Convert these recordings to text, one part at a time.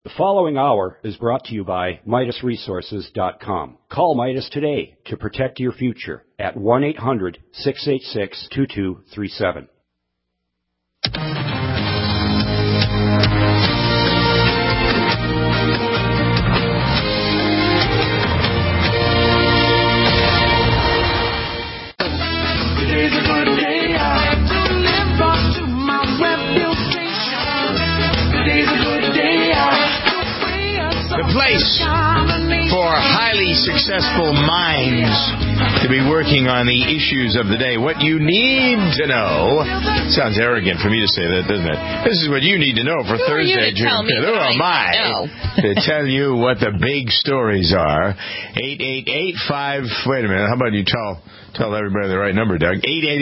The following hour is brought to you by MidasResources.com. Call Midas today to protect your future at 1-800-686-2237. Place for highly successful minds to be working on the issues of the day. What you need to know. Sounds arrogant for me to say that, doesn't it? This is what you need to know for Thursday, June 5th. Who am I to tell you what the big stories are? 888-5... Wait a minute. How about you tell everybody the right number, Doug?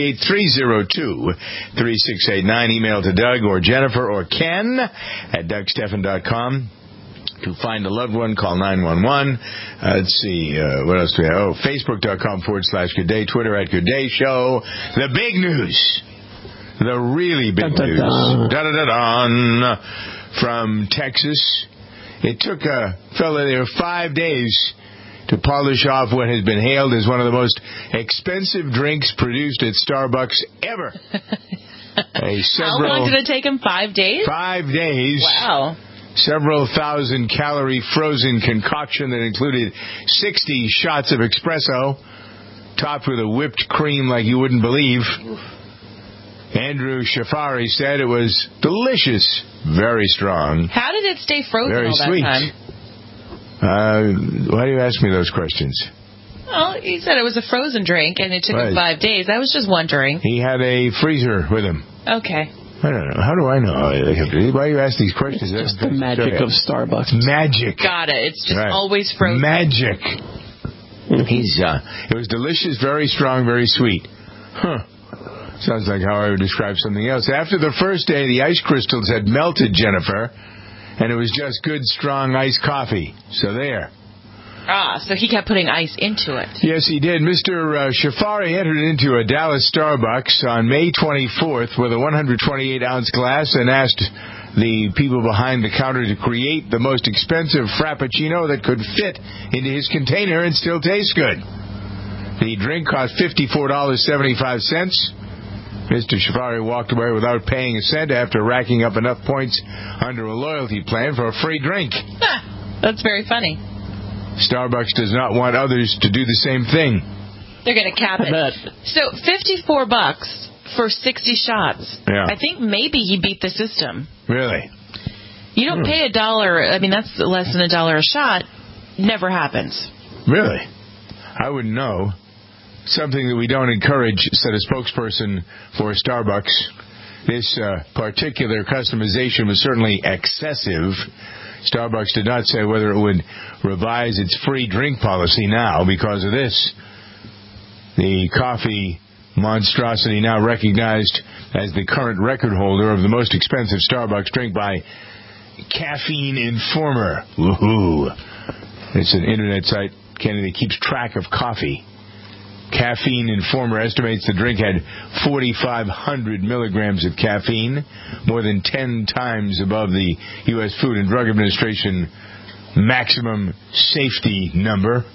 888-302-3689. Email to Doug or Jennifer or Ken at DougSteffen.com. To find a loved one, call 911. Let's see, what else do we have? Oh, Facebook.com/Good Day, Twitter at Good Day Show. The big news. The really big news. Da-da-da-da. From Texas. It took a fella there 5 days to polish off what has been hailed as one of the most expensive drinks produced at Starbucks ever. How long did it take him? 5 days? 5 days. Wow. Several thousand calorie frozen concoction that included 60 shots of espresso, topped with a whipped cream like you wouldn't believe. Andrew Shafari said it was delicious, very strong. How did it stay frozen very all that sweet. time? Why do you ask me those questions? Well, he said it was a frozen drink and it took him 5 days. I was just wondering. He had a freezer with him. Okay. I don't know. How do I know? Why do you ask these questions? It's just the magic of Starbucks. Magic. Got it. It's just always frozen. Magic. It was delicious, very strong, very sweet. Sounds like how I would describe something else. After the first day, the ice crystals had melted, Jennifer, and it was just good, strong iced coffee. So there. So he kept putting ice into it. Yes, he did. Mr. Shafari entered into a Dallas Starbucks on May 24th with a 128-ounce glass and asked the people behind the counter to create the most expensive Frappuccino that could fit into his container and still taste good. The drink cost $54.75. Mr. Shafari walked away without paying a cent after racking up enough points under a loyalty plan for a free drink. That's very funny. Starbucks does not want others to do the same thing. They're going to cap it. So $54 for 60 shots. Yeah. I think maybe he beat the system. Really? You don't pay $1. I mean, that's less than $1 a shot. Never happens. Really? I wouldn't know. Something that we don't encourage, said a spokesperson for Starbucks. This particular customization was certainly excessive. Starbucks did not say whether it would revise its free drink policy now because of this. The coffee monstrosity now recognized as the current record holder of the most expensive Starbucks drink by Caffeine Informer. Woohoo! It's an internet site, Kenny, that keeps track of coffee. Caffeine Informer estimates the drink had 4,500 milligrams of caffeine, more than 10 times above the U.S. Food and Drug Administration maximum safety number.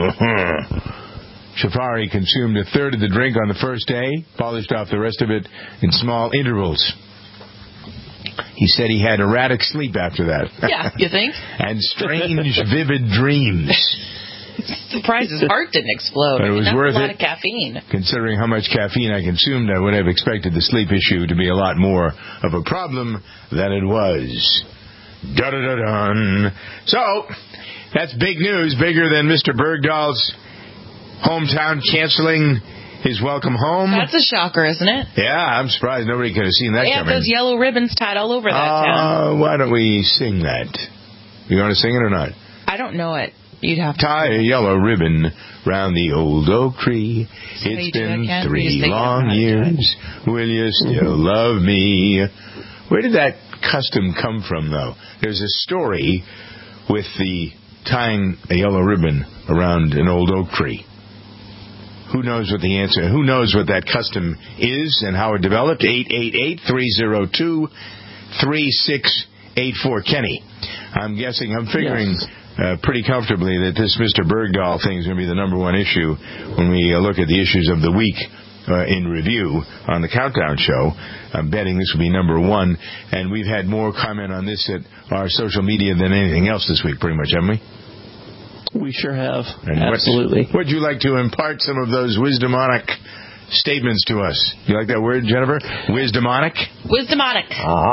Shafari consumed a third of the drink on the first day, polished off the rest of it in small intervals. He said he had erratic sleep after that. Yeah, you think? And strange, vivid dreams. Surprised his heart didn't explode. But it was worth a lot it. of caffeine. Considering how much caffeine I consumed, I would have expected the sleep issue to be a lot more of a problem than it was. Da-da-da-dun. So, that's big news, bigger than Mr. Bergdahl's hometown canceling his welcome home. That's a shocker, isn't it? Yeah, I'm surprised nobody could have seen that coming. They have those yellow ribbons tied all over that town. Why don't we sing that? You want to sing it or not? I don't know it. You'd have to tie a yellow ribbon round the old oak tree. So it's been 3 long years. Will you still love me? Where did that custom come from, though? There's a story with the tying a yellow ribbon around an old oak tree. Who knows what the answer? Who knows what that custom is and how it developed? 888-302-3684. Kenny, I'm figuring pretty comfortably that this Mr. Bergdahl thing is going to be the number one issue when we look at the issues of the week in review on the Countdown Show. I'm betting this will be number one, and we've had more comment on this at our social media than anything else this week, pretty much, haven't we? We sure have. And Absolutely. Would you like to impart some of those wisdomonic statements to us? You like that word, Jennifer? Wisdomonic? Wisdomonic.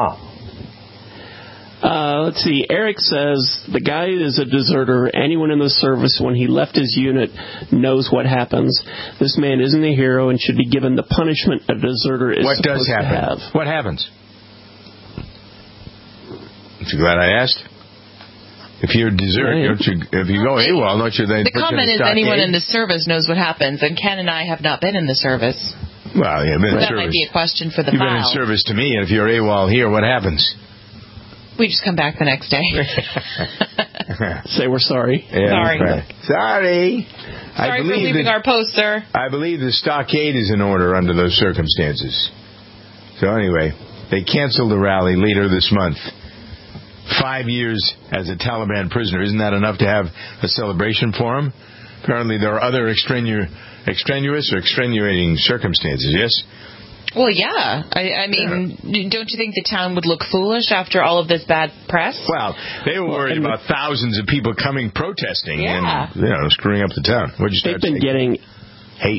Let's see. Eric says, the guy is a deserter. Anyone in the service, when he left his unit, knows what happens. This man isn't a hero and should be given the punishment a deserter is supposed to have. What happens? Aren't you glad I asked? If you're a deserter, if you go AWOL, don't you then the comment is anyone in the service knows what happens, and Ken and I have not been in the service. Well, yeah, been in that service. Might be a question for the You've file. been in service to me, and if you're AWOL here, what happens? We just come back the next day. Say we're sorry. Yeah, sorry. Right. Sorry. Sorry for leaving our post, sir. I believe the stockade is in order under those circumstances. So anyway, they canceled the rally later this month. 5 years as a Taliban prisoner. Isn't that enough to have a celebration for him? Apparently there are other extraneous or extenuating circumstances, yes? Well, yeah. I mean, don't you think the town would look foolish after all of this bad press? Well, they were worried about thousands of people coming protesting and screwing up the town. What'd you start They've been getting hate.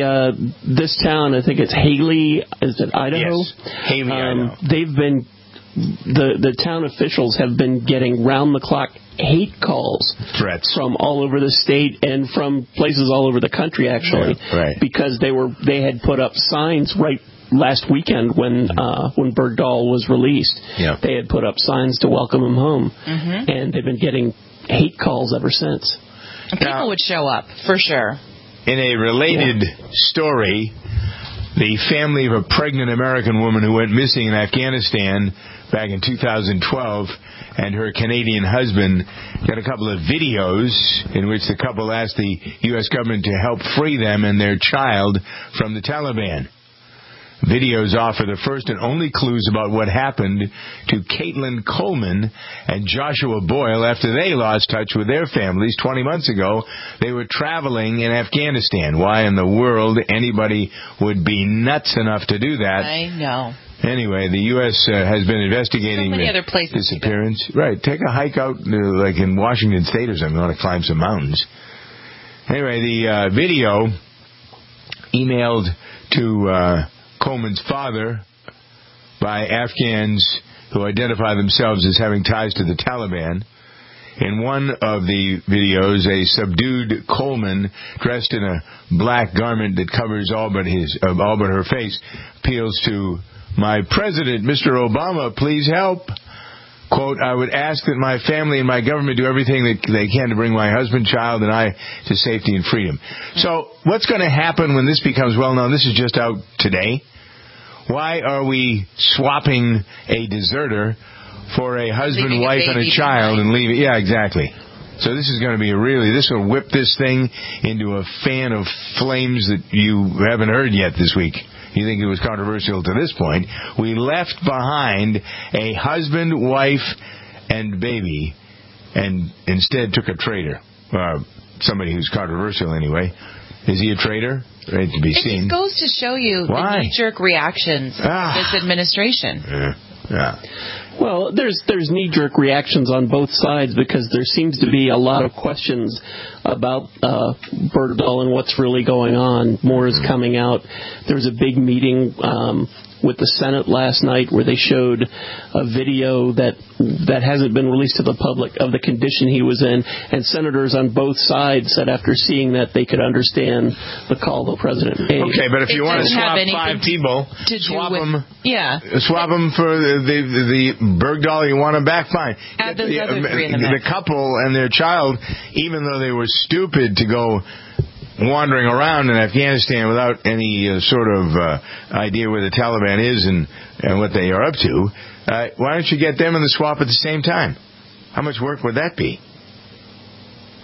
This town, I think it's Haley, is it Idaho? Yes, Haley, Idaho. They've been... The town officials have been getting round-the-clock hate calls, threats from all over the state and from places all over the country, actually, because they had put up signs right last weekend when Bergdahl was released. Yeah. They had put up signs to welcome him home, and they've been getting hate calls ever since. People would show up, for sure. In a related story, the family of a pregnant American woman who went missing in Afghanistan back in 2012 and her Canadian husband got a couple of videos in which the couple asked the U.S. government to help free them and their child from the Taliban. Videos offer the first and only clues about what happened to Caitlin Coleman and Joshua Boyle after they lost touch with their families 20 months ago. They were traveling in Afghanistan. Why in the world anybody would be nuts enough to do that? I know. Anyway, the U.S. Has been investigating so many other places disappearance. Right, take a hike out like in Washington State or something. You want to climb some mountains. Anyway, the video emailed to Coleman's father by Afghans who identify themselves as having ties to the Taliban. In one of the videos, a subdued Coleman dressed in a black garment that covers all but her face appeals to my president, Mr. Obama, please help. Quote, I would ask that my family and my government do everything that they can to bring my husband, child, and I to safety and freedom. So what's going to happen when this becomes well known? This is just out today. Why are we swapping a deserter for a husband, wife, and a child and leaving? Yeah, exactly. So this is going to be this will whip this thing into a fan of flames that you haven't heard yet this week. You think it was controversial to this point. We left behind a husband, wife, and baby, and instead took a traitor. Somebody who's controversial anyway. Is he a traitor? Right, to be seen. It just goes to show you the knee-jerk reactions of this administration. Yeah. Well, there's knee-jerk reactions on both sides because there seems to be a lot of questions about Bergdahl and what's really going on. More is coming out. There was a big meeting with the Senate last night where they showed a video that hasn't been released to the public of the condition he was in, and senators on both sides said after seeing that they could understand the call the president made. Okay, but if you want to swap 5 people, swap them. Yeah. Swap them for the Bergdahl. You want them back? Fine. Add those other 3 in the mix. The couple and their child, even though they were stupid to go wandering around in Afghanistan without any sort of idea where the Taliban is and what they are up to, why don't you get them in the swap at the same time? How much work would that be?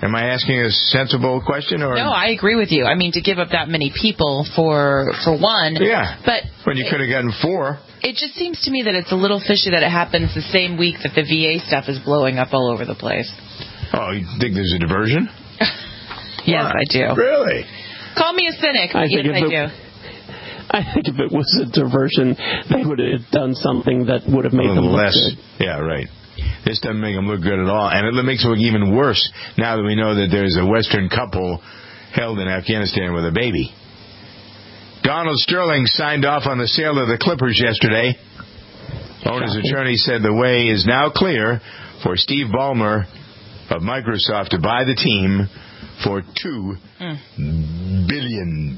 Am I asking a sensible question? Or? No, I agree with you. I mean, to give up that many people for one. Yeah. But when you could have gotten 4. It just seems to me that it's a little fishy that it happens the same week that the VA stuff is blowing up all over the place. Oh, you think there's a diversion? Yes, what? I do. Really? Call me a cynic. Yes, I do. I think if it was a diversion, they would have done something that would have made them look good. Yeah, right. This doesn't make them look good at all. And it makes it look even worse now that we know that there's a Western couple held in Afghanistan with a baby. Donald Sterling signed off on the sale of the Clippers yesterday. Owner's attorney said the way is now clear for Steve Ballmer of Microsoft to buy the team for $2 billion.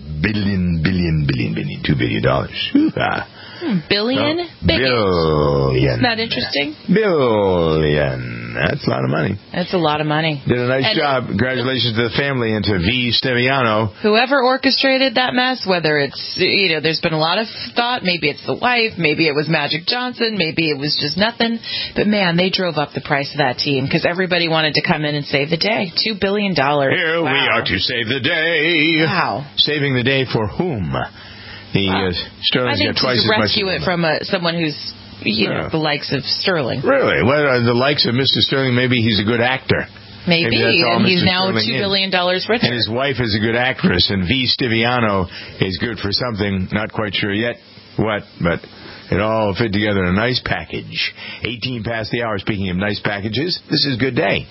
Billion? Billion. Isn't that interesting? Billion. That's a lot of money. That's a lot of money. Did a nice job. Congratulations to the family and to V. Stiviano. Whoever orchestrated that mess, whether it's, there's been a lot of thought. Maybe it's the wife. Maybe it was Magic Johnson. Maybe it was just nothing. But, man, they drove up the price of that team because everybody wanted to come in and save the day. $2 billion. Here we are to save the day. Wow. Saving the day for whom? Sterling's got twice as much. I think to rescue it from someone who's, the likes of Sterling. Really? Well, the likes of Mr. Sterling, maybe he's a good actor. Maybe and he's now $2 billion richer. And his wife is a good actress, and V. Stiviano is good for something, not quite sure yet what, but it all fit together in a nice package. 18 past the hour. Speaking of nice packages, this is Good Day.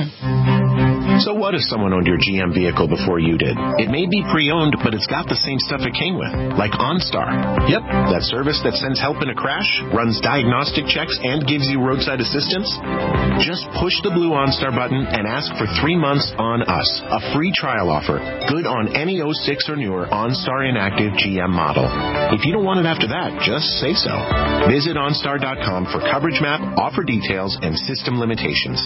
So what if someone owned your GM vehicle before you did? It may be pre-owned, but it's got the same stuff it came with, like OnStar. Yep, that service that sends help in a crash, runs diagnostic checks, and gives you roadside assistance. Just push the blue OnStar button and ask for 3 months on us, a free trial offer, good on any 06 or newer OnStar inactive GM model. If you don't want it after that, just say so. Visit OnStar.com for coverage map, offer details, and system limitations.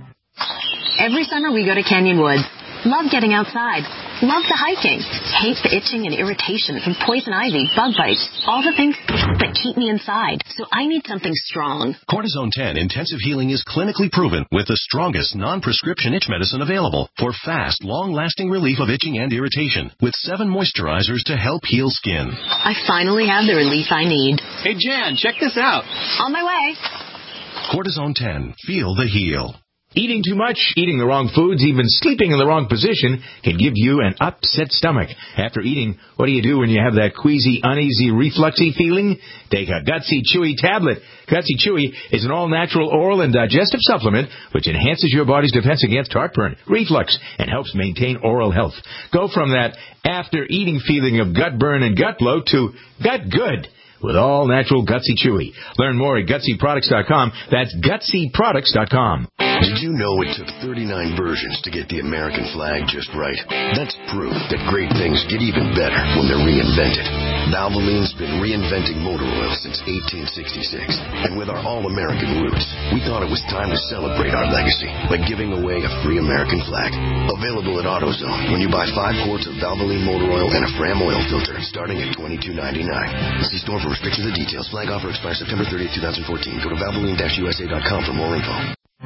Every summer we go to Canyon Woods. Love getting outside. Love the hiking. Hate the itching and irritation from poison ivy, bug bites, all the things that keep me inside. So I need something strong. Cortisone 10 Intensive Healing is clinically proven with the strongest non-prescription itch medicine available for fast, long-lasting relief of itching and irritation with 7 moisturizers to help heal skin. I finally have the relief I need. Hey, Jan, check this out. On my way. Cortisone 10. Feel the heal. Eating too much, eating the wrong foods, even sleeping in the wrong position can give you an upset stomach. After eating, what do you do when you have that queasy, uneasy, refluxy feeling? Take a Gutsy Chewy tablet. Gutsy Chewy is an all-natural oral and digestive supplement which enhances your body's defense against heartburn, reflux, and helps maintain oral health. Go from that after-eating feeling of gut burn and gut bloat to gut good with all-natural Gutsy Chewy. Learn more at GutsyProducts.com. That's GutsyProducts.com. Did you know it took 39 versions to get the American flag just right? That's proof that great things get even better when they're reinvented. Valvoline's been reinventing motor oil since 1866. And with our all-American roots, we thought it was time to celebrate our legacy by giving away a free American flag. Available at AutoZone when you buy 5 quarts of Valvoline motor oil and a Fram oil filter starting at $22.99. See store for restrictions and details. Flag offer expires September 30th, 2014. Go to Valvoline-USA.com for more info.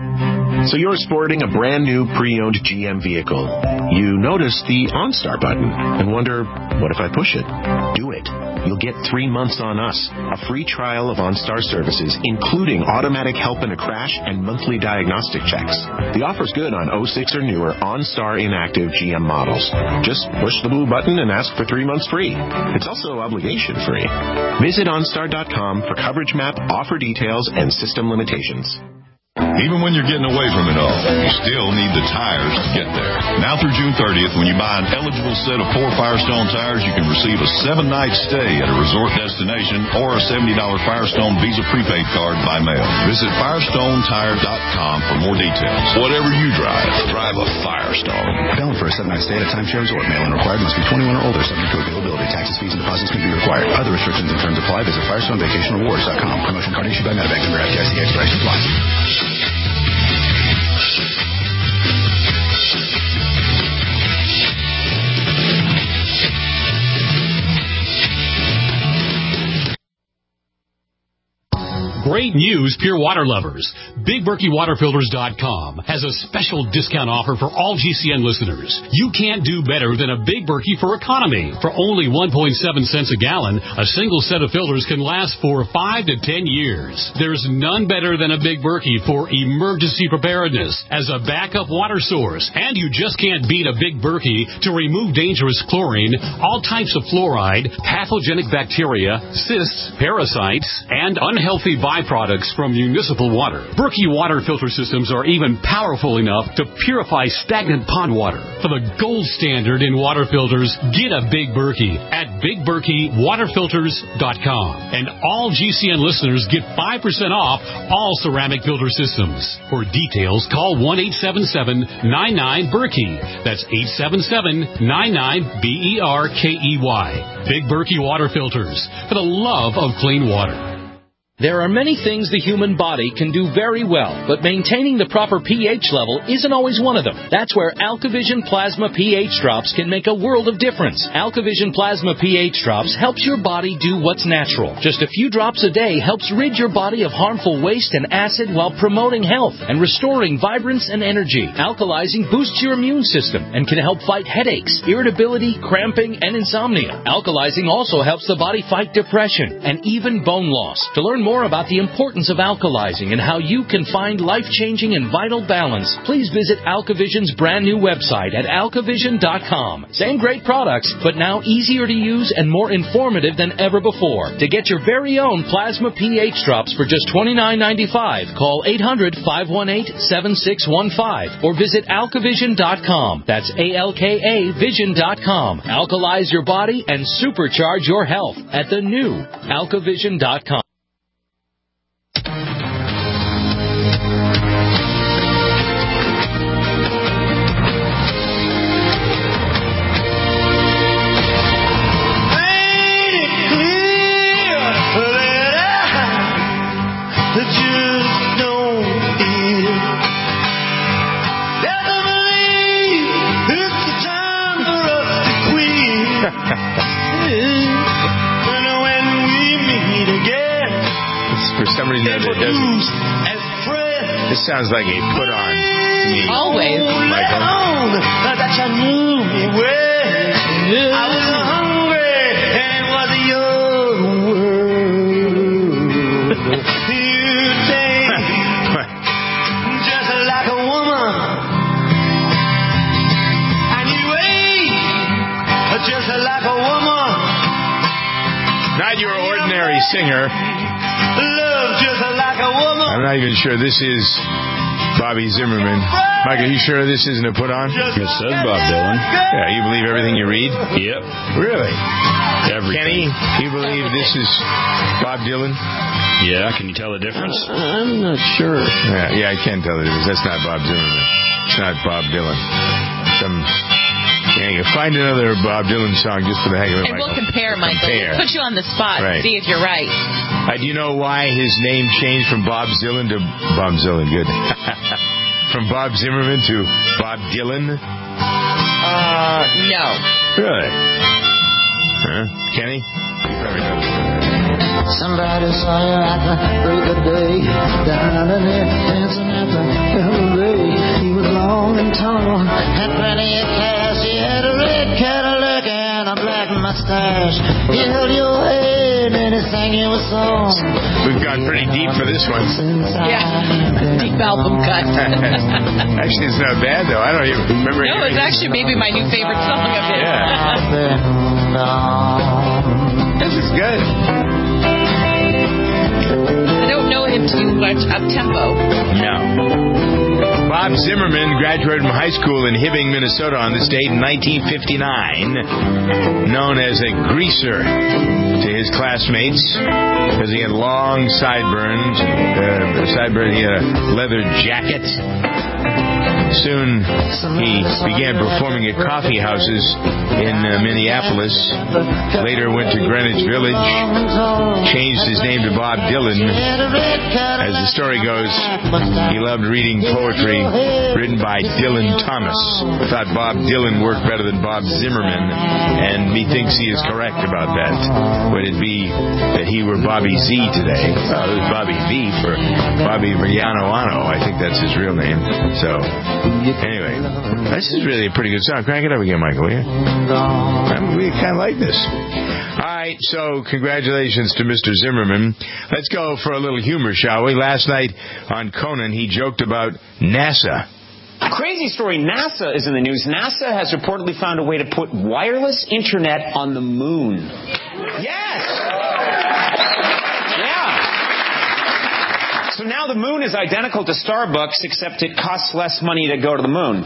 So you're sporting a brand new pre-owned GM vehicle. You notice the OnStar button and wonder, what if I push it? Do it. You'll get 3 months on us, a free trial of OnStar services, including automatic help in a crash and monthly diagnostic checks. The offer's good on 06 or newer OnStar inactive GM models. Just push the blue button and ask for 3 months free. It's also obligation free. Visit OnStar.com for coverage map, offer details, and system limitations. Even when you're getting away from it all, you still need the tires to get there. Now through June 30th, when you buy an eligible set of 4 Firestone tires, you can receive a 7-night stay at a resort destination or a $70 Firestone Visa prepaid card by mail. Visit FirestoneTire.com for more details. Whatever you drive, drive a Firestone. Valid for a 7-night stay at a timeshare resort. Mail-in required. Must be 21 or older. Subject to availability. Taxes, fees, and deposits can be required. Other restrictions and terms apply. Visit FirestoneVacationRewards.com. Promotion card issued by Medibank. Member FDIC. Expiration applies. Great news, pure water lovers. BigBerkeyWaterFilters.com has a special discount offer for all GCN listeners. You can't do better than a Big Berkey for economy. For only 1.7 cents a gallon, a single set of filters can last for 5 to 10 years. There's none better than a Big Berkey for emergency preparedness as a backup water source. And you just can't beat a Big Berkey to remove dangerous chlorine, all types of fluoride, pathogenic bacteria, cysts, parasites, and unhealthy byproducts from municipal water. Berkey water filter systems are even powerful enough to purify stagnant pond water. For the gold standard in water filters, get a Big Berkey at BigBerkeyWaterFilters.com. And all GCN listeners get 5% off all ceramic filter systems. For details, call 1-877-99-BERKEY. That's 877-99-BERKEY. Big Berkey Water Filters, for the love of clean water. There are many things the human body can do very well, but maintaining the proper pH level isn't always one of them. That's where AlkaVision Plasma pH Drops can make a world of difference. AlkaVision Plasma pH Drops helps your body do what's natural. Just a few drops a day helps rid your body of harmful waste and acid while promoting health and restoring vibrance and energy. Alkalizing boosts your immune system and can help fight headaches, irritability, cramping, and insomnia. Alkalizing also helps the body fight depression and even bone loss. To learn more about the importance of alkalizing and how you can find life-changing and vital balance, please visit AlkaVision's brand new website at alkavision.com. Same great products, but now easier to use and more informative than ever before. To get your very own Plasma pH Drops for just $29.95, call 800-518-7615 or visit alkavision.com. That's ALKAvision.com. Alkalize your body and supercharge your health at the new alkavision.com. For some reason that doesn't. This sounds like a put on to me. Always. Michael. That you knew me well. I was hungry and it was your world. You think just like a woman, and you ate just like a woman. Not your ordinary singer. Love just like a woman. I'm not even sure this is Bobby Zimmerman. Michael, you sure this isn't a put on? It says Bob Dylan. Yeah, you believe everything you read? Yep. Really? Everything. Kenny, you believe this is Bob Dylan? Yeah, can you tell the difference? I'm not sure. Yeah, I can tell the difference. That's not Bob Zimmerman. It's not Bob Dylan. You find another Bob Dylan song just for the heck of it, and Michael. we'll compare, Michael. We'll put you on the spot and see if you're right. Do you know why his name changed from Bob Dylan to Bob Dylan? Good. From Bob Zimmerman to Bob Dylan? No. Really? Huh? Kenny? Somebody saw you at the break of day, down in there dancing at the Bay. He was long and tall, had plenty of cash. He had a red Cadillac and a black mustache. He held your head and he sang you a song. We've gone pretty deep for this one. Yeah, deep album cut. Actually, it's not bad though. I don't even remember. No, it's actually maybe my new favorite song of his. Yeah. This is good. I don't know him too much up-tempo. No. Bob Zimmerman graduated from high school in Hibbing, Minnesota on this date in 1959. Known as a greaser to his classmates because he had long sideburns. He had a leather jacket. Soon he began performing at coffee houses in Minneapolis. Later went to Greenwich Village. Changed his name to Bob Dylan. As the story goes, he loved reading poetry written by Dylan Thomas. Thought Bob Dylan worked better than Bob Zimmerman, and methinks he is correct about that. Would it be that he were Bobby Z today? Well, it was Bobby V for Bobby Riano. I think that's his real name. So, anyway, this is really a pretty good song. Crank it up again, Michael, will you? We kind of like this. All right, so congratulations to Mr. Zimmerman. Let's go for a little humor, shall we? Last night on Conan, he joked about NASA. Crazy story. NASA is in the news. NASA has reportedly found a way to put wireless internet on the moon. Yes! Yeah. So now the moon is identical to Starbucks, except it costs less money to go to the moon.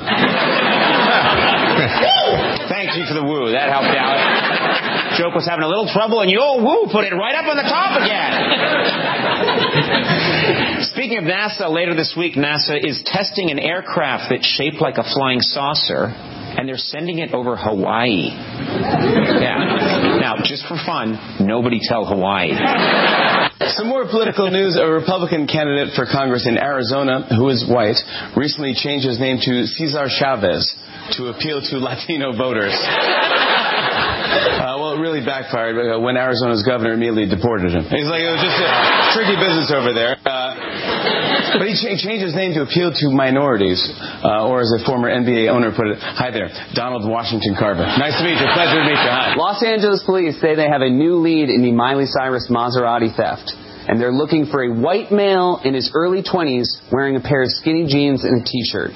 Thank you for the woo. That helped out. Joke was having a little trouble, and woo, put it right up on the top again. Speaking of NASA, later this week, NASA is testing an aircraft that's shaped like a flying saucer, and they're sending it over Hawaii. Yeah. Now, just for fun, nobody tell Hawaii. Some more political news. A Republican candidate for Congress in Arizona, who is white, recently changed his name to Cesar Chavez to appeal to Latino voters. Well, it really backfired when Arizona's governor immediately deported him. He's like, it was just a tricky business over there. But he changed his name to appeal to minorities, or as a former NBA owner put it, hi there, Donald Washington Carver. Nice to meet you. Pleasure to meet you. Hi. Los Angeles police say they have a new lead in the Miley Cyrus Maserati theft. And they're looking for a white male in his early 20s wearing a pair of skinny jeans and a T-shirt.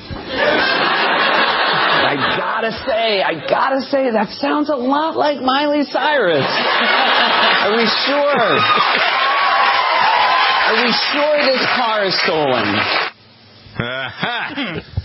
I gotta say, that sounds a lot like Miley Cyrus. Are we sure this car is stolen? Aha!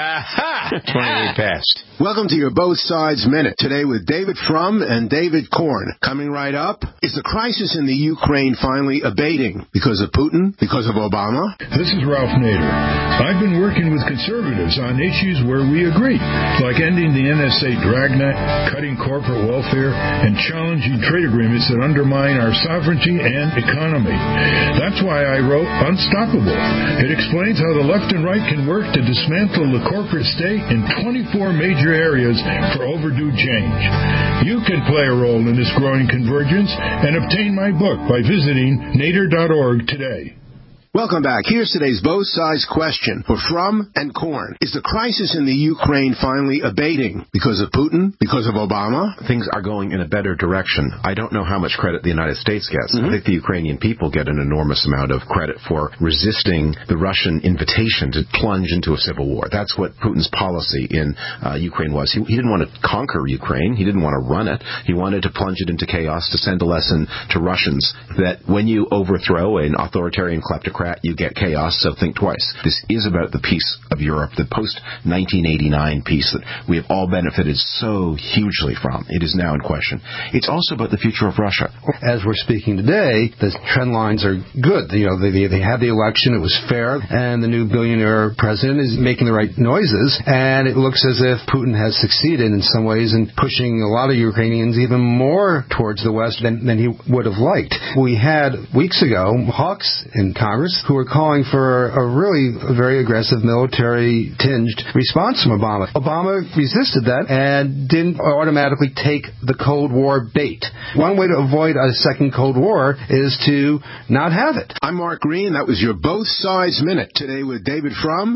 28 past. Welcome to your Both Sides Minute. Today with David Frum and David Korn. Coming right up, is the crisis in the Ukraine finally abating? Because of Putin? Because of Obama? This is Ralph Nader. I've been working with conservatives on issues where we agree, like ending the NSA dragnet, cutting corporate welfare, and challenging trade agreements that undermine our sovereignty and economy. That's why I wrote Unstoppable. It explains how the left and right can work to dismantle the corporate state in 24 major areas for overdue change. You can play a role in this growing convergence and obtain my book by visiting nader.org today. Welcome back. Here's today's Both Sides question for Frum and Korn. Is the crisis in the Ukraine finally abating? Because of Putin? Because of Obama? Things are going in a better direction. I don't know how much credit the United States gets. I think the Ukrainian people get an enormous amount of credit for resisting the Russian invitation to plunge into a civil war. That's what Putin's policy in Ukraine was. He didn't want to conquer Ukraine. He didn't want to run it. He wanted to plunge it into chaos to send a lesson to Russians that when you overthrow an authoritarian kleptocrat, you get chaos, so think twice. This is about the peace of Europe, the post-1989 peace that we have all benefited so hugely from. It is now in question. It's also about the future of Russia. As we're speaking today, the trend lines are good. You know, they had the election, it was fair, and the new billionaire president is making the right noises, and it looks as if Putin has succeeded in some ways in pushing a lot of Ukrainians even more towards the West than he would have liked. We had, weeks ago, hawks in Congress who were calling for a really very aggressive military-tinged response from Obama. Obama resisted that and didn't automatically take the Cold War bait. One way to avoid a second Cold War is to not have it. I'm Mark Green. That was your Both Sides Minute. Today with David Frum.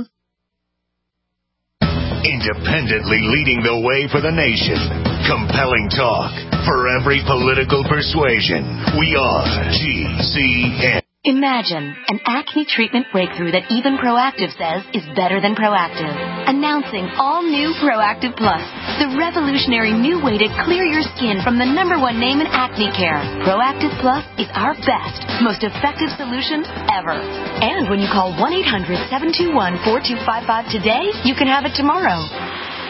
Independently leading the way for the nation. Compelling talk for every political persuasion. We are GCN. Imagine an acne treatment breakthrough that even Proactiv says is better than Proactiv. Announcing all new Proactiv Plus, the revolutionary new way to clear your skin from the #1 name in acne care. Proactiv Plus is our best, most effective solution ever. And when you call 1-800-721-4255 today, you can have it tomorrow.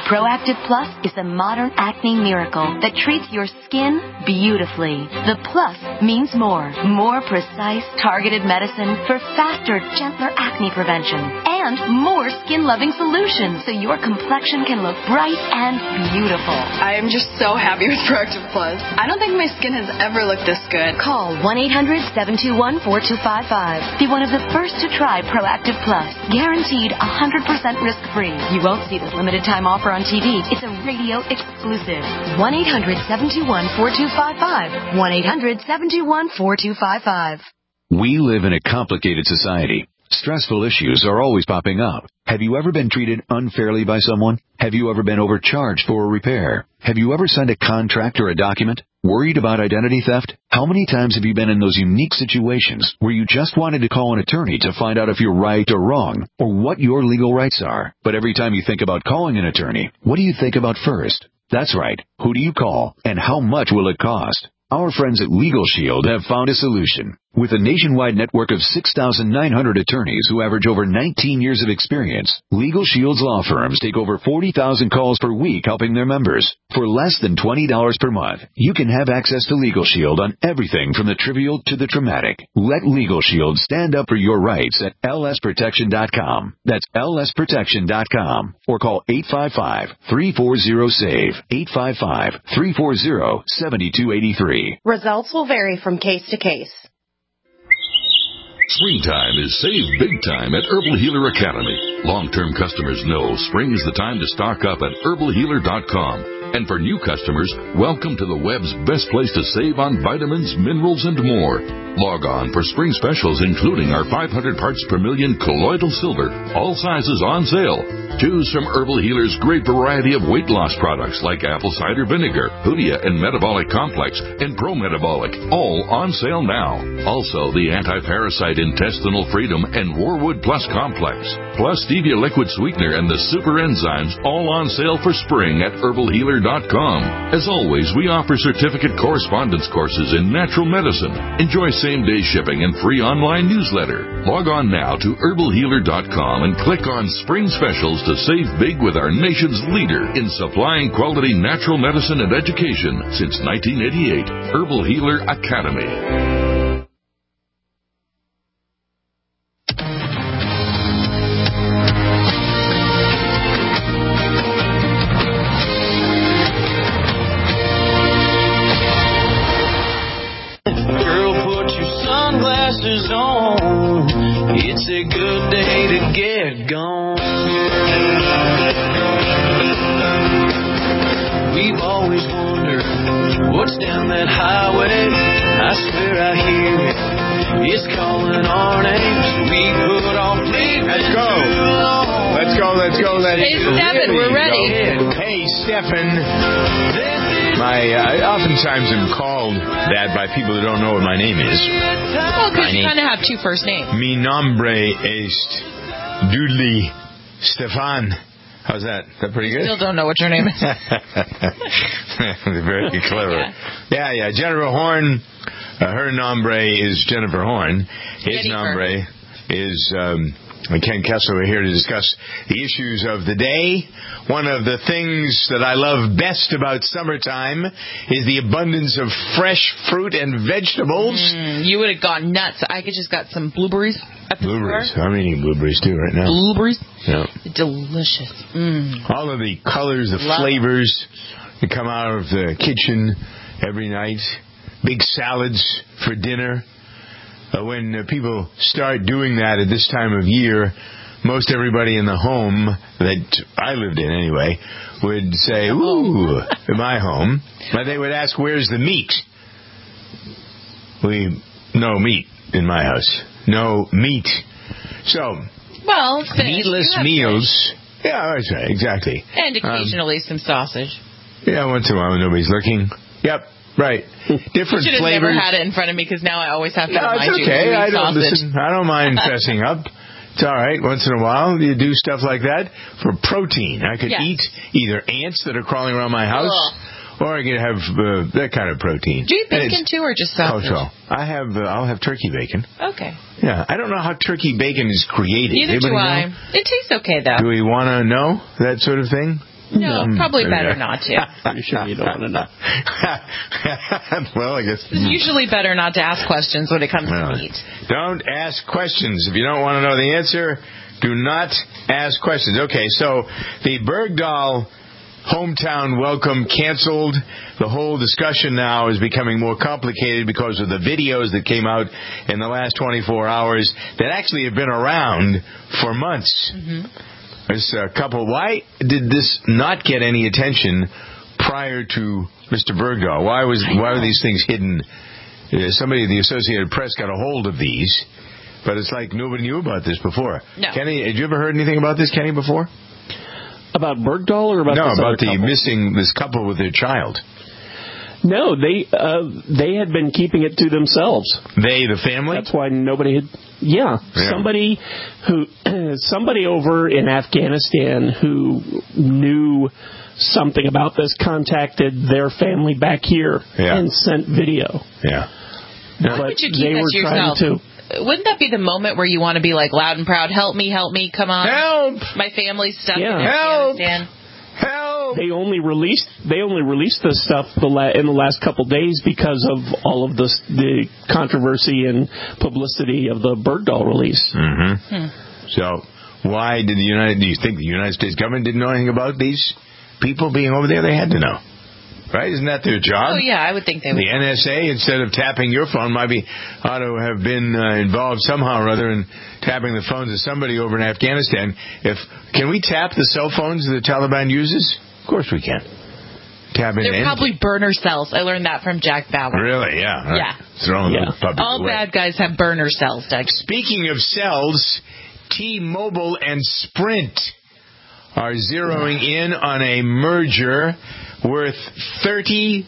Proactive Plus is a modern acne miracle that treats your skin beautifully. The plus means more. More precise, targeted medicine for faster, gentler acne prevention. And more skin-loving solutions so your complexion can look bright and beautiful. I am just so happy with Proactive Plus. I don't think my skin has ever looked this good. Call 1-800-721-4255. Be one of the first to try Proactive Plus. Guaranteed 100% risk-free. You won't see this limited time offer on TV. It's a radio exclusive. 1-800-721-4255. 1-800-721-4255. We live in a complicated society. Stressful issues are always popping up. Have you ever been treated unfairly by someone? Have you ever been overcharged for a repair? Have you ever signed a contract or a document? Worried about identity theft? How many times have you been in those unique situations where you just wanted to call an attorney to find out if you're right or wrong, or what your legal rights are? But every time you think about calling an attorney, what do you think about first? That's right. Who do you call, and how much will it cost? Our friends at Legal Shield have found a solution. With a nationwide network of 6,900 attorneys who average over 19 years of experience, Legal Shield's law firms take over 40,000 calls per week helping their members. For less than $20 per month, you can have access to Legal Shield on everything from the trivial to the traumatic. Let Legal Shield stand up for your rights at lsprotection.com. That's lsprotection.com. Or call 855-340-SAVE, 855-340-7283. Results will vary from case to case. Springtime is save big time at Herbal Healer Academy. Long-term customers know spring is the time to stock up at herbalhealer.com. And for new customers, welcome to the web's best place to save on vitamins, minerals, and more. Log on for spring specials, including our 500 parts per million colloidal silver, all sizes on sale. Choose from Herbal Healer's great variety of weight loss products like apple cider vinegar, Hoodia and Metabolic Complex, and Pro-Metabolic, all on sale now. Also, the anti-parasite intestinal freedom and Warwood Plus Complex, plus stevia liquid sweetener and the super enzymes, all on sale for spring at herbalhealer.com. As always, we offer certificate correspondence courses in natural medicine. Enjoy same-day shipping and free online newsletter. Log on now to herbalhealer.com and click on Spring Specials to save big with our nation's leader in supplying quality natural medicine and education since 1988, Herbal Healer Academy. On. It's a good day to get gone. We've always wondered what's down that highway. I swear I hear it. It's calling our names. We put off leaving. Let's go. Let's go. Hey, Stephen, we're ready. Hey, Stephen. Oftentimes I'm called that by people who don't know what my name is. Well, because you kind of have two first names. Mi nombre es Dudley Stefan. How's that? Is that pretty good? Still don't know what your name is. Very clever. Yeah. Jennifer Horn. Her nombre is Jennifer Horn. His nombre is Ken Kessler. We're here to discuss the issues of the day. One of the things that I love best about summertime is the abundance of fresh fruit and vegetables. You would have gone nuts. I just got some blueberries at the Blueberries. store. I'm eating blueberries too right now. Blueberries? Yeah. Delicious. All of the colors, the flavors that come out of the kitchen every night. Big salads for dinner. When people start doing that at this time of year, most everybody in the home that I lived in anyway would say, ooh, in my home. But they would ask, where's the meat? No meat in my house. No meat. So, meatless meals. Fish. Yeah, that's right, exactly. And occasionally some sausage. Yeah, once in a while when nobody's looking. Yep. Right. Different you should have flavors. never had it in front of me because now I always have to remind it's okay. you. I don't mind fessing up. It's all right. Once in a while, you do stuff like that for protein. I could eat either ants that are crawling around my house, or I could have that kind of protein. Do you eat bacon too, or just sausage? I'll have turkey bacon. Okay. Yeah, I don't know how turkey bacon is created. Neither do I. It tastes okay though. Do we want to know that sort of thing? No, probably better not to. Pretty sure you don't want to know. Well, I guess. It's usually better not to ask questions when it comes to meat. Don't ask questions. If you don't want to know the answer, do not ask questions. Okay, so the Bergdahl hometown welcome canceled. The whole discussion now is becoming more complicated because of the videos that came out in the last 24 hours that actually have been around for months. This couple, why did this not get any attention prior to Mr. Bergdahl? Why were these things hidden? Somebody at the Associated Press got a hold of these, but it's like nobody knew about this before. No. Kenny, had you ever heard anything about this, Kenny, before? About Bergdahl or about missing this couple with their child? No, they had been keeping it to themselves. They, the family? That's why nobody had. Yeah. Somebody over in Afghanistan who knew something about this contacted their family back here and sent video. Yeah. Why would you keep that to yourself? Wouldn't that be the moment where you want to be like loud and proud? Help me, come on! Help! My family's stuck in Help! Afghanistan. Help! They only released this stuff in the last couple days because of all of the controversy and publicity of the Bergdahl release. So why did do you think the United States government didn't know anything about these people being over there? They had to know. Right? Isn't that their job? Oh, yeah, I would think they would. The NSA, instead of tapping your phone, ought to have been involved somehow or other in tapping the phones of somebody over in Afghanistan. Can we tap the cell phones the Taliban uses? Of course we can. They're probably burner cells. I learned that from Jack Bauer. Really? Yeah. Yeah. All bad guys have burner cells, Doug. Speaking of cells, T-Mobile and Sprint are zeroing in on a merger worth $32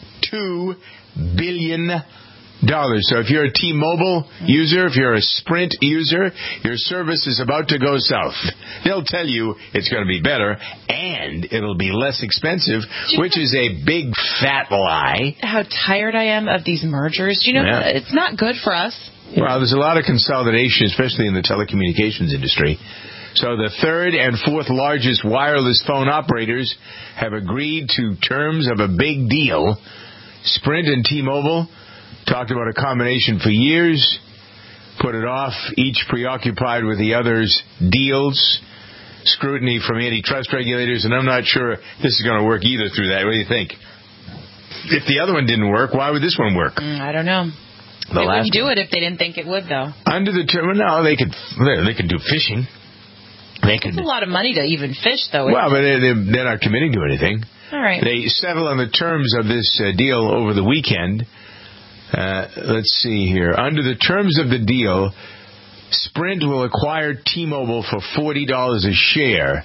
billion. So if you're a T-Mobile user, if you're a Sprint user, your service is about to go south. They'll tell you it's going to be better and it'll be less expensive, which is a big fat lie. How tired I am of these mergers. Do you know, it's not good for us. Well, there's a lot of consolidation, especially in the telecommunications industry. So the third and fourth largest wireless phone operators have agreed to terms of a big deal. Sprint and T-Mobile talked about a combination for years, put it off, each preoccupied with the other's deals, scrutiny from antitrust regulators, and I'm not sure this is going to work either through that. What do you think? If the other one didn't work, why would this one work? I don't know. They wouldn't do it if they didn't think it would, though. Under the term, no, they could do fishing. It's a lot of money to even fish, though. Well, but they're not committing to anything. All right. They settled on the terms of this deal over the weekend. Let's see here. Under the terms of the deal, Sprint will acquire T-Mobile for $40 a share.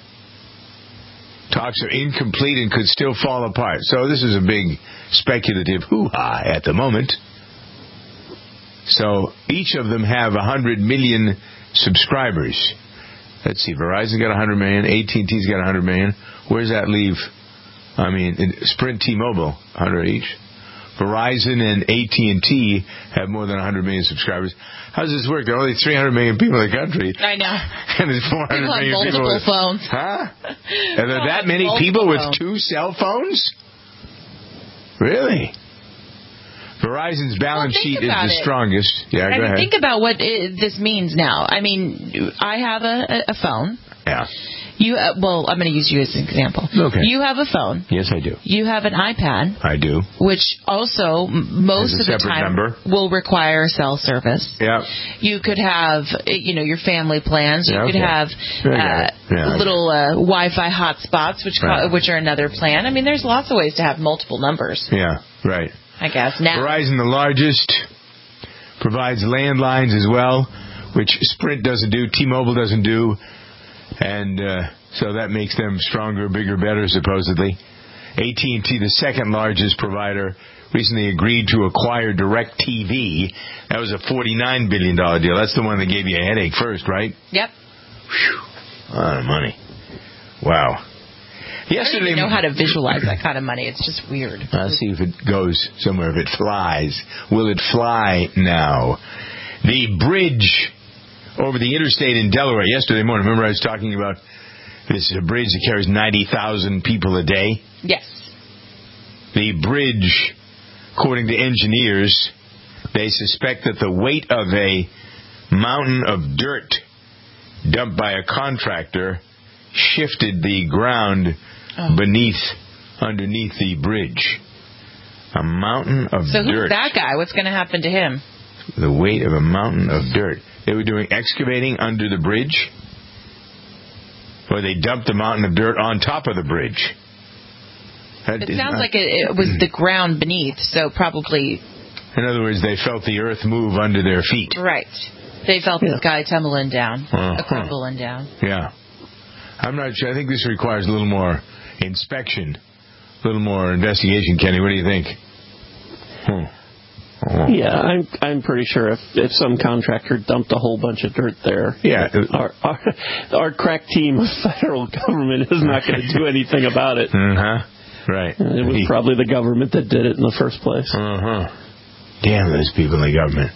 Talks are incomplete and could still fall apart. So this is a big speculative hoo-ha at the moment. So each of them have 100 million subscribers. Let's see, Verizon got 100 million, AT&T's got 100 million. Where does that leave? I mean, Sprint, T-Mobile, 100 each. Verizon and AT&T have more than 100 million subscribers. How does this work? There are only 300 million people in the country. I know. And there's 400 million people with multiple phones. Huh? Are there that many people with two cell phones? Really? Verizon's balance sheet is the strongest. Yeah, go ahead. Think about what this means now. I mean, I have a phone. Yeah. I'm going to use you as an example. Okay. You have a phone. Yes, I do. You have an iPad. I do. Which also, most of the time, will require cell service. Yeah. You could have, your family plans. You could have little Wi-Fi hotspots, which are another plan. I mean, there's lots of ways to have multiple numbers. Yeah, right. I guess now. Verizon, the largest, provides landlines as well, which Sprint doesn't do, T-Mobile doesn't do, and so that makes them stronger, bigger, better, supposedly. AT&T, the second largest provider, recently agreed to acquire DirecTV. That was a $49 billion deal. That's the one that gave you a headache first, right? Yep. Whew. A lot of money. Wow. Yesterday, I don't even know how to visualize that kind of money. It's just weird. Let's see if it goes somewhere, if it flies. Will it fly now? The bridge over the interstate in Delaware yesterday morning. Remember I was talking about This is a bridge that carries 90,000 people a day. Yes. The bridge, according to engineers, they suspect that the weight of a mountain of dirt dumped by a contractor shifted the ground underneath the bridge. A mountain of dirt. So who's that guy? What's going to happen to him? The weight of a mountain of dirt. They were doing excavating under the bridge, or they dumped the mountain of dirt on top of the bridge. It sounds like it was the ground beneath, so probably... In other words, they felt the earth move under their feet. Right. They felt the sky tumbling down, crumbling down. Yeah. I'm not sure. I think this requires a little more inspection, a little more investigation. Kenny, what do you think? Yeah, I'm pretty sure if some contractor dumped a whole bunch of dirt there, our crack team of federal government is not going to do anything about it. Right. It was probably the government that did it in the first place. Damn those people in the government.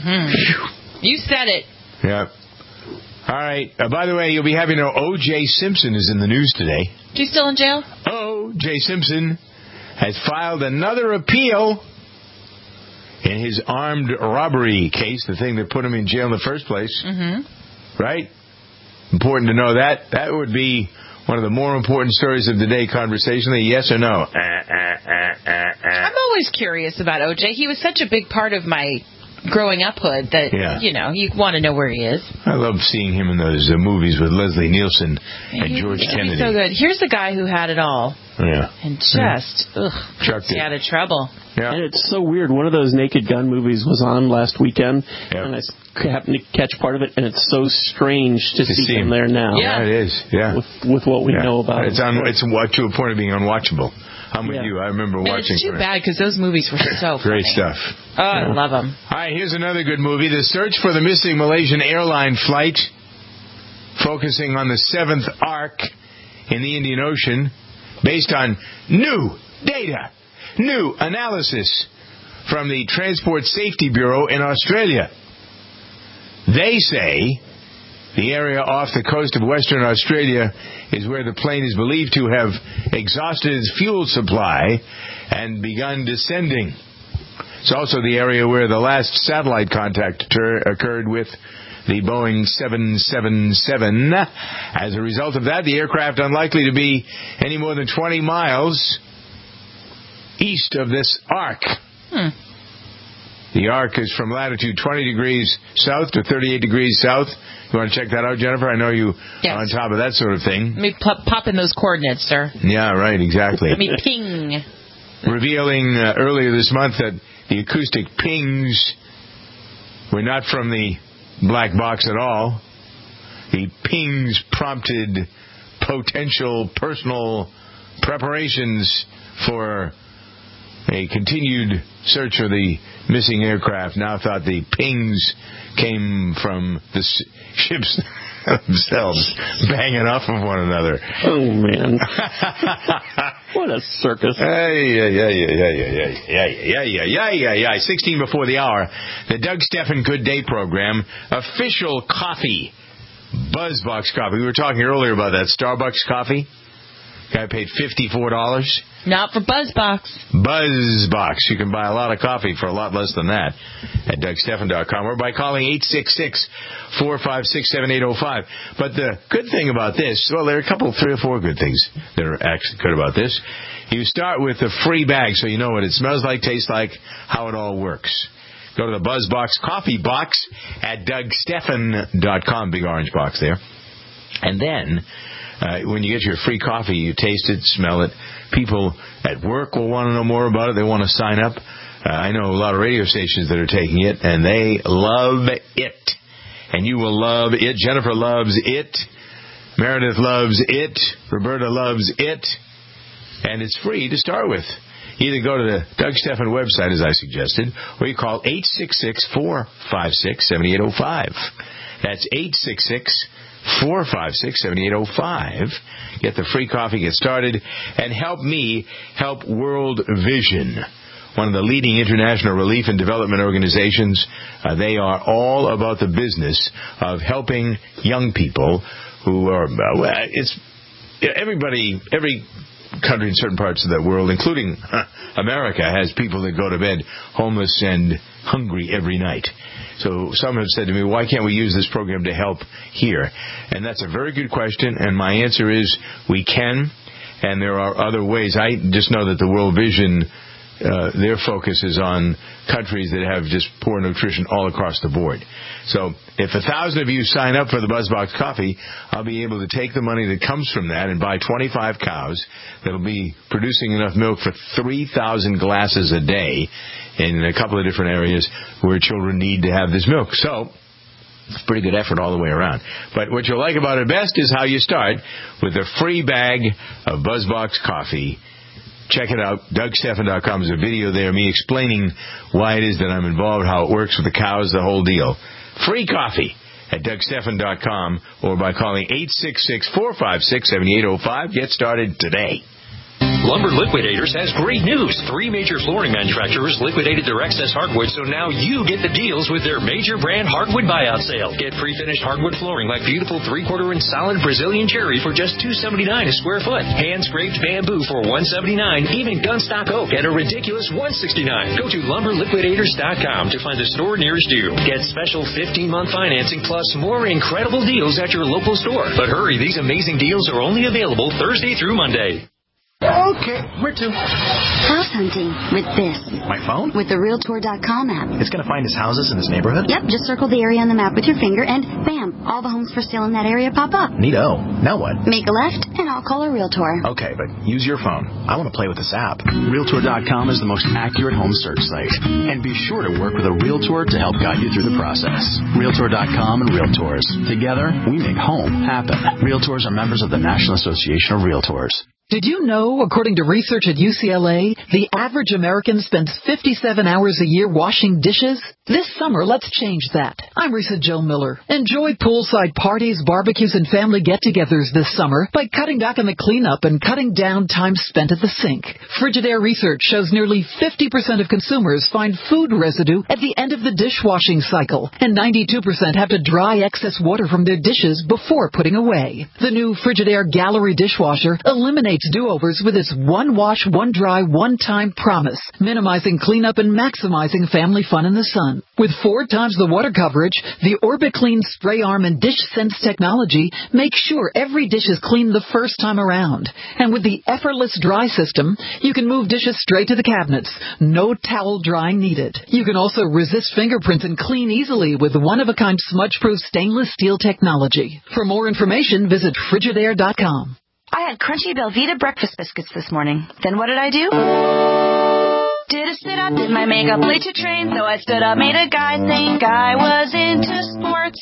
You said it. Yep. All right. By the way, you'll be having O.J. Simpson is in the news today. Is he still in jail? O.J. Simpson has filed another appeal in his armed robbery case, the thing that put him in jail in the first place. Right? Important to know that. That would be one of the more important stories of the day conversationally. Yes or no? I'm always curious about O.J. He was such a big part of my growing up hood that, you want to know where he is. I love seeing him in those movies with Leslie Nielsen and George Kennedy. He's so good. Here's the guy who had it all. Yeah. And just, stay out of trouble. Yeah. And it's so weird. One of those Naked Gun movies was on last weekend, and I happened to catch part of it, and it's so strange to see him there now. Yeah, it is. Yeah. With what we know about it's him. It's to a point of being unwatchable. I'm with you. I remember watching. It's too bad because those movies were so great funny. stuff. Oh, I love them. All right, here's another good movie. The Search for the Missing Malaysian Airline Flight, focusing on the 7th Ark in the Indian Ocean, based on new data, new analysis from the Transport Safety Bureau in Australia. They say the area off the coast of Western Australia is where the plane is believed to have exhausted its fuel supply and begun descending. It's also the area where the last satellite contact occurred with the Boeing 777. As a result of that, the aircraft unlikely to be any more than 20 miles east of this arc. The arc is from latitude 20 degrees south to 38 degrees south. You want to check that out, Jennifer? I know you are on top of that sort of thing. Let me pop in those coordinates, sir. Yeah, right, exactly. Let me ping. Revealing earlier this month that the acoustic pings were not from the black box at all. The pings prompted potential personal preparations for a continued search for the missing aircraft. Now thought the pings came from the ships themselves banging off of one another. Oh, man. What a circus. Yeah. 16 before the hour. The Doug Stephan Good Day program. Official coffee. BuzzBox coffee. We were talking earlier about that Starbucks coffee. Guy paid $54. Not for BuzzBox. BuzzBox. You can buy a lot of coffee for a lot less than that at DougStephan.com or by calling 866-456-7805. But the good thing about this, well, there are three or four good things that are actually good about this. You start with a free bag so you know what it smells like, tastes like, how it all works. Go to the BuzzBox coffee box at DougStephan.com, big orange box there. And then when you get your free coffee, you taste it, smell it. People at work will want to know more about it. They want to sign up. I know a lot of radio stations that are taking it, and they love it. And you will love it. Jennifer loves it. Meredith loves it. Roberta loves it. And it's free to start with. Either go to the Doug Stephan website, as I suggested, or you call 866-456-7805. That's 866-456-7805. Get the free coffee, get started, and help me help World Vision, one of the leading international relief and development organizations. They are all about the business of helping young people who are, it's every country in certain parts of the world, including America, has people that go to bed homeless and hungry every night. So some have said to me, why can't we use this program to help here? And that's a very good question, and my answer is we can, and there are other ways. I just know that the World Vision, their focus is on countries that have just poor nutrition all across the board. So if 1,000 of you sign up for the BuzzBox Coffee, I'll be able to take the money that comes from that and buy 25 cows that'll be producing enough milk for 3,000 glasses a day in a couple of different areas where children need to have this milk. So it's a pretty good effort all the way around. But what you'll like about it best is how you start with a free bag of BuzzBox Coffee. Check it out. DougStephan.com is a video there, me explaining why it is that I'm involved, how it works with the cows, the whole deal. Free coffee at DougStephan.com or by calling 866-456-7805. Get started today. Lumber Liquidators has great news. 3 major flooring manufacturers liquidated their excess hardwood, so now you get the deals with their major brand hardwood buyout sale. Get pre-finished hardwood flooring like beautiful 3/4 inch solid Brazilian cherry for just $279 a square foot. Hand-scraped bamboo for $179. Even gunstock oak at a ridiculous $169. Go to LumberLiquidators.com to find the store nearest you. Get special 15-month financing plus more incredible deals at your local store. But hurry, these amazing deals are only available Thursday through Monday. Okay, where to? House hunting with this. My phone? With the Realtor.com app. It's going to find us houses in this neighborhood? Yep, just circle the area on the map with your finger and bam, all the homes for sale in that area pop up. Neato. Now what? Make a left and I'll call a Realtor. Okay, but use your phone. I want to play with this app. Realtor.com is the most accurate home search site. And be sure to work with a Realtor to help guide you through the process. Realtor.com and Realtors. Together, we make home happen. Realtors are members of the National Association of Realtors. Did you know, according to research at UCLA, the average American spends 57 hours a year washing dishes? This summer, let's change that. I'm Risa Jill Miller. Enjoy poolside parties, barbecues, and family get-togethers this summer by cutting back on the cleanup and cutting down time spent at the sink. Frigidaire research shows nearly 50% of consumers find food residue at the end of the dishwashing cycle, and 92% have to dry excess water from their dishes before putting away. The new Frigidaire Gallery dishwasher eliminates do-overs with its one wash, one dry, one time promise, minimizing cleanup and maximizing family fun in the sun. With 4 times the water coverage, the OrbiClean spray arm and dish sense technology makes sure every dish is clean the first time around. And with the effortless dry system, you can move dishes straight to the cabinets. No towel drying needed. You can also resist fingerprints and clean easily with one-of-a-kind smudge-proof stainless steel technology. For more information, visit Frigidaire.com. I had crunchy Belvita breakfast biscuits this morning. Then what did I do? Did a sit-up, did my makeup late to train, so I stood up, made a guy think I was into sports.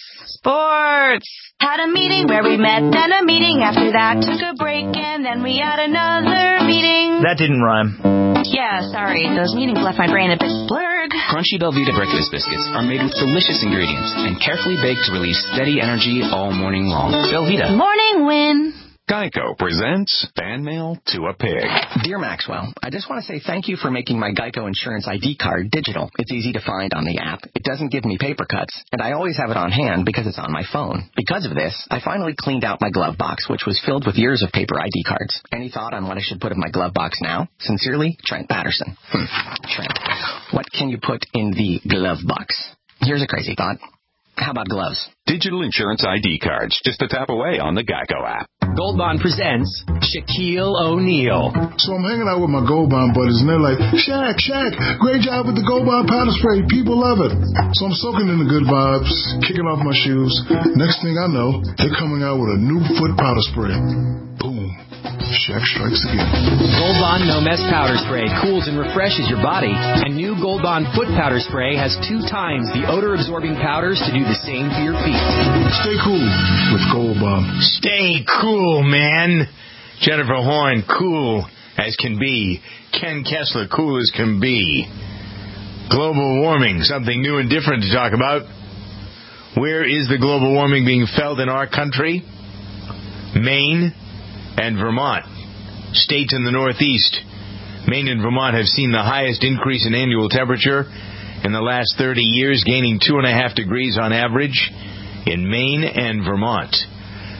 Had a meeting where we met, then a meeting after that, took a break, and then we had another meeting. That didn't rhyme. Yeah, sorry, those meetings left my brain a bit blurred. Crunchy Belvita breakfast biscuits are made with delicious ingredients and carefully baked to release steady energy all morning long. Belvita. Morning win. Geico presents Fan Mail to a Pig. Dear Maxwell, I just want to say thank you for making my Geico Insurance ID card digital. It's easy to find on the app. It doesn't give me paper cuts, and I always have it on hand because it's on my phone. Because of this, I finally cleaned out my glove box, which was filled with years of paper ID cards. Any thought on what I should put in my glove box now? Sincerely, Trent Patterson. Trent, what can you put in the glove box? Here's a crazy thought. How about gloves? Digital insurance ID cards, just a tap away on the Geico app. Gold Bond presents Shaquille O'Neal. So I'm hanging out with my Gold Bond buddies, and they're like, Shaq, great job with the Gold Bond powder spray. People love it. So I'm soaking in the good vibes, kicking off my shoes. Next thing I know, they're coming out with a new foot powder spray. Boom. Shaq strikes again. Gold Bond No Mess Powder Spray cools and refreshes your body. And new Gold Bond Foot Powder Spray has 2 times the odor-absorbing powders to do the same for your feet. Stay cool with Gold Bond. Stay cool, man. Jennifer Horn, cool as can be. Ken Kessler, cool as can be. Global warming, something new and different to talk about. Where is the global warming being felt in our country? Maine and Vermont, states in the Northeast. Maine and Vermont have seen the highest increase in annual temperature in the last 30 years, gaining 2.5 degrees on average in Maine and Vermont.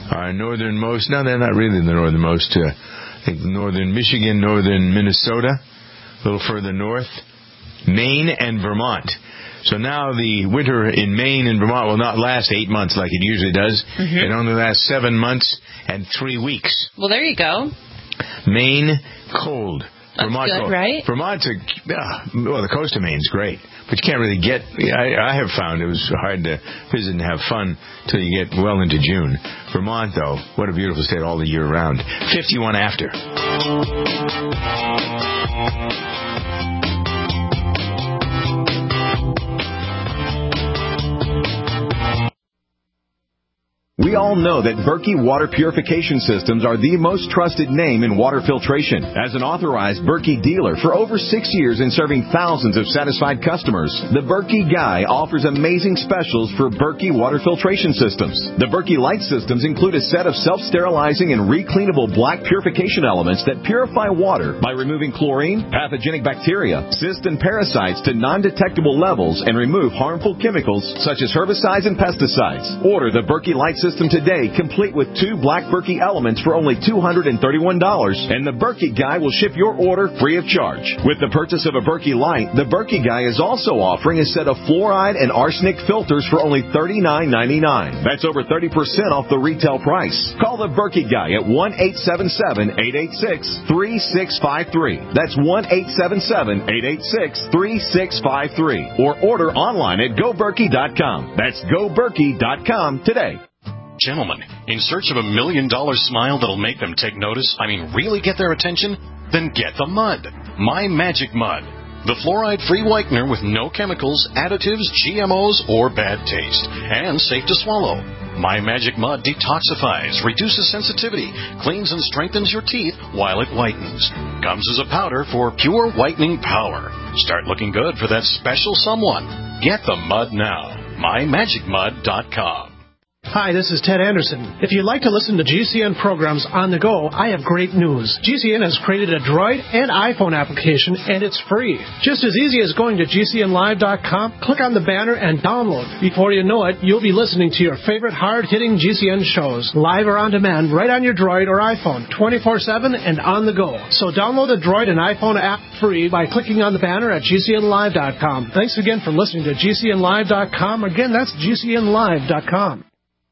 Our northernmost, no, they're not really the northernmost. I think northern Michigan, northern Minnesota, a little further north, Maine and Vermont. So now the winter in Maine and Vermont will not last 8 months like it usually does. It only lasts 7 months and 3 weeks. Well, there you go. Maine, cold. That's Vermont, good, cold. right? Vermont's well, the coast of Maine's great, but you can't really get. I have found it was hard to visit and have fun till you get well into June. Vermont, though, what a beautiful state all the year round. 51 after. We all know that Berkey Water Purification Systems are the most trusted name in water filtration. As an authorized Berkey dealer for over 6 years and serving thousands of satisfied customers, the Berkey Guy offers amazing specials for Berkey Water Filtration Systems. The Berkey Light Systems include a set of self-sterilizing and recleanable black purification elements that purify water by removing chlorine, pathogenic bacteria, cysts, and parasites to non-detectable levels and remove harmful chemicals such as herbicides and pesticides. Order the Berkey Light System today, complete with 2 black Berkey elements for only $231, and the Berkey Guy will ship your order free of charge. With the purchase of a Berkey Light, the Berkey Guy is also offering a set of fluoride and arsenic filters for only $39.99. That's over 30% off the retail price. Call the Berkey Guy at 1-877-886-3653. That's 1-877-886-3653. Or order online at GoBerkey.com. That's GoBerkey.com today. Gentlemen, in search of $1 million smile that'll make them take notice, really get their attention? Then get the Mud. My Magic Mud. The fluoride-free whitener with no chemicals, additives, GMOs, or bad taste. And safe to swallow. My Magic Mud detoxifies, reduces sensitivity, cleans and strengthens your teeth while it whitens. Comes as a powder for pure whitening power. Start looking good for that special someone. Get the Mud now. MyMagicMud.com. Hi, this is Ted Anderson. If you'd like to listen to GCN programs on the go, I have great news. GCN has created a Droid and iPhone application, and it's free. Just as easy as going to GCNlive.com, click on the banner, and download. Before you know it, you'll be listening to your favorite hard-hitting GCN shows, live or on demand, right on your Droid or iPhone, 24/7 and on the go. So download the Droid and iPhone app free by clicking on the banner at GCNlive.com. Thanks again for listening to GCNlive.com. Again, that's GCNlive.com.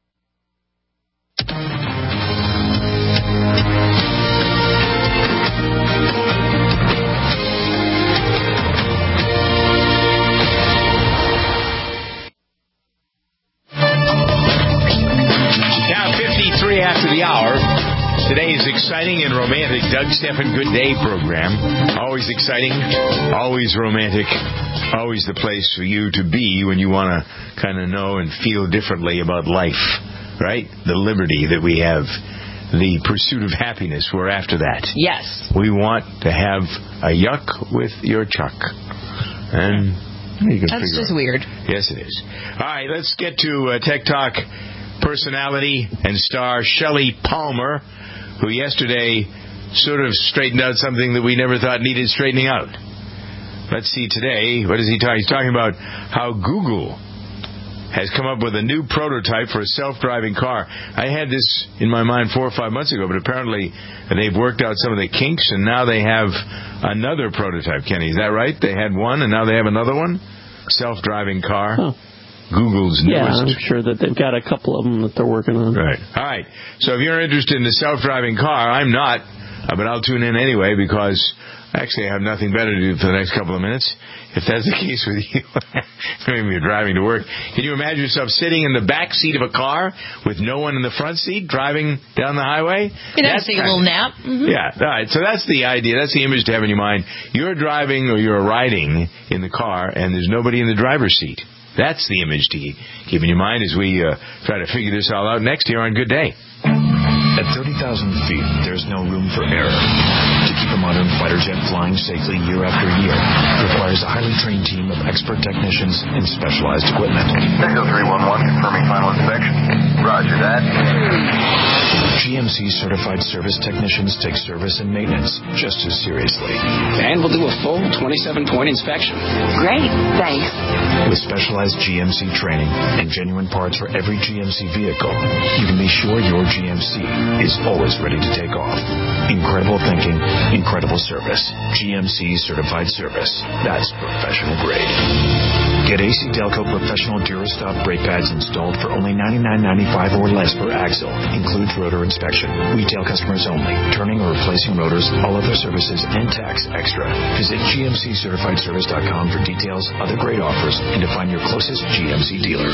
After the hour, today's exciting and romantic Doug Stephan Good Day program. Always exciting, always romantic, always the place for you to be when you want to kind of know and feel differently about life, right? The liberty that we have, the pursuit of happiness, we're after that. Yes. We want to have a yuck with your chuck. And you can that's just weird. Yes, it is. All right, let's get to Tech Talk personality and star Shelley Palmer, who yesterday sort of straightened out something that we never thought needed straightening out. Let's see today. What is he talking? He's talking about how Google has come up with a new prototype for a self-driving car. I had this in my mind 4 or 5 months ago, but apparently they've worked out some of the kinks, and now they have another prototype, Kenny. Is that right? They had one, and now they have another one? Self-driving car. Huh. Google's newest. Yeah, I'm sure that they've got a couple of them that they're working on. Right. All right. So if you're interested in the self-driving car, I'm not, but I'll tune in anyway because actually I have nothing better to do for the next couple of minutes. If that's the case with you, maybe you're driving to work. Can you imagine yourself sitting in the back seat of a car with no one in the front seat driving down the highway? You know, take a little nap. Mm-hmm. Yeah. All right. So that's the idea. That's the image to have in your mind. You're driving or you're riding in the car and there's nobody in the driver's seat. That's the image to keep in your mind as we try to figure this all out next here on Good Day. At 30,000 feet, there's no room for error. to keep a modern fighter jet flying safely year after year requires a highly trained team of expert technicians and specialized equipment. Echo 311 confirming final inspection. Roger that. GMC certified service technicians take service and maintenance just as seriously. And we'll do a full 27-point inspection. Great, thanks. With specialized GMC training and genuine parts for every GMC vehicle, you can be sure your GMC is always ready to take off. Incredible thinking, incredible service. GMC certified service. That's professional grade. Get AC Delco Professional Durastop brake pads installed for only $99.95 or less per axle. Includes rotor inspection. Retail customers only. Turning or replacing rotors, all other services, and tax extra. Visit GMCCertifiedService.com for details, other great offers, and to find your closest GMC dealer.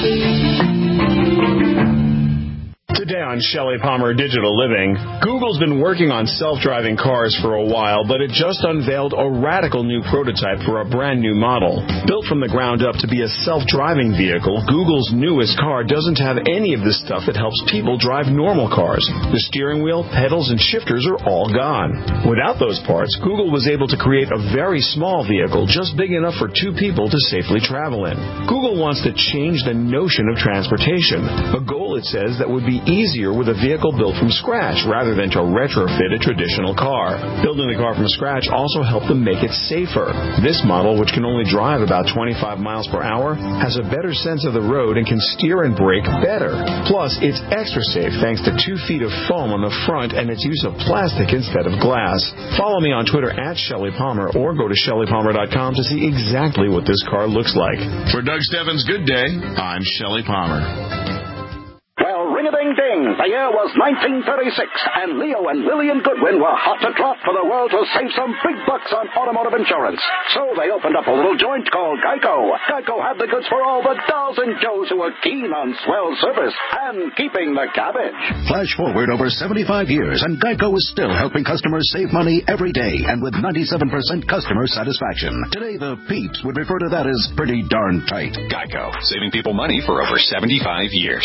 Today on Shelley Palmer Digital Living, Google's been working on self-driving cars for a while, but it just unveiled a radical new prototype for a brand new model. Built from the ground up to be a self-driving vehicle, Google's newest car doesn't have any of the stuff that helps people drive normal cars. The steering wheel, pedals, and shifters are all gone. Without those parts, Google was able to create a very small vehicle just big enough for two people to safely travel in. Google wants to change the notion of transportation, a goal, it says, that would be easier with a vehicle built from scratch rather than to retrofit a traditional car. Building the car from scratch also helped them make it safer. This model, which can only drive about 25 miles per hour, has a better sense of the road and can steer and brake better. Plus, it's extra safe thanks to 2 feet of foam on the front and its use of plastic instead of glass. Follow me on Twitter at Shelley Palmer or go to ShelleyPalmer.com to see exactly what this car looks like. For Doug Stebbins' Good Day, I'm Shelley Palmer. Well, ring-a-ding-ding. The year was 1936, and Leo and Lillian Goodwin were hot to trot for the world to save some big bucks on automotive insurance. So they opened up a little joint called Geico. Geico had the goods for all the dolls and Joes who were keen on swell service and keeping the cabbage. Flash forward over 75 years, and Geico is still helping customers save money every day, and with 97% customer satisfaction. Today, the peeps would refer to that as pretty darn tight. Geico, saving people money for over 75 years.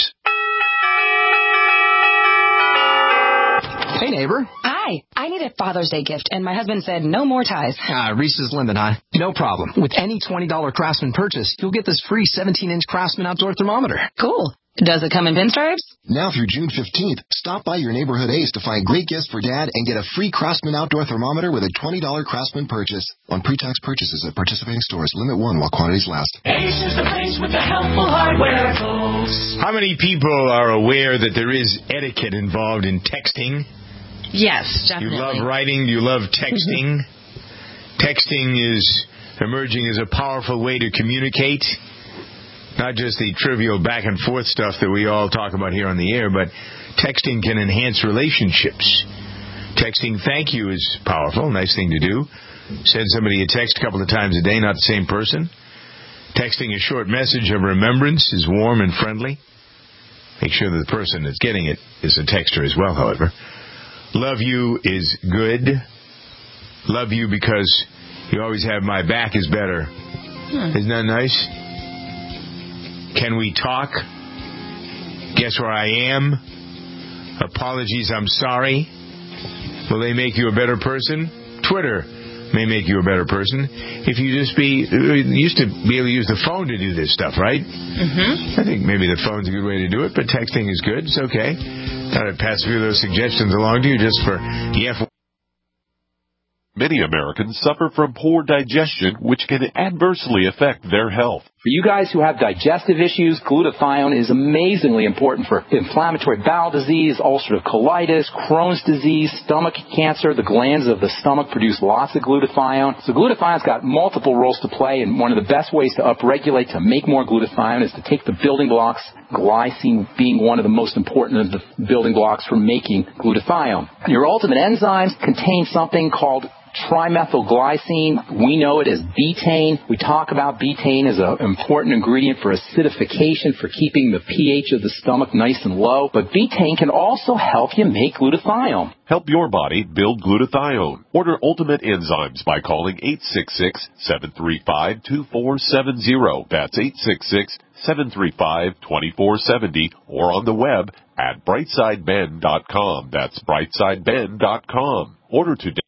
Hey, neighbor. Hi. I need a Father's Day gift, and my husband said no more ties. Reese's Linden, huh? No problem. With any $20 Craftsman purchase, you'll get this free 17-inch Craftsman outdoor thermometer. Cool. Does it come in pinstripes? Now through June 15th, stop by your neighborhood Ace to find great gifts for Dad and get a free Craftsman outdoor thermometer with a $20 Craftsman purchase. On pre-tax purchases at participating stores, limit 1 while quantities last. Ace is the place with the helpful hardware, folks. How many people are aware that there is etiquette involved in texting? Yes, definitely. You love writing, you love texting. Texting is emerging as a powerful way to communicate. Not just the trivial back and forth stuff that we all talk about here on the air, but texting can enhance relationships. Texting thank you is powerful, nice thing to do. Send somebody a text a couple of times a day, not the same person. Texting a short message of remembrance is warm and friendly. Make sure that the person that's getting it is a texter as well, however. Love you is good. Love you because you always have my back is better. Isn't that nice? Can we talk? Guess where I am? Apologies, I'm sorry. Will they make you a better person? Twitter may make you a better person if you just used to be able to use the phone to do this stuff, right? Mm-hmm. I think maybe the phone's a good way to do it, but texting is good. It's okay. Thought I'd pass a few of those suggestions along to you just for the Many Americans suffer from poor digestion, which can adversely affect their health. For you guys who have digestive issues, glutathione is amazingly important for inflammatory bowel disease, ulcerative colitis, Crohn's disease, stomach cancer. The glands of the stomach produce lots of glutathione. So glutathione's got multiple roles to play, and one of the best ways to upregulate to make more glutathione is to take the building blocks, glycine being one of the most important of the building blocks for making glutathione. Your ultimate enzymes contain something called trimethylglycine. We know it as betaine. We talk about betaine as an important ingredient for acidification, for keeping the pH of the stomach nice and low. But betaine can also help you make glutathione. Help your body build glutathione. Order Ultimate Enzymes by calling 866-735-2470. That's 866-735-2470 or on the web at brightsideben.com. That's brightsideben.com. Order today.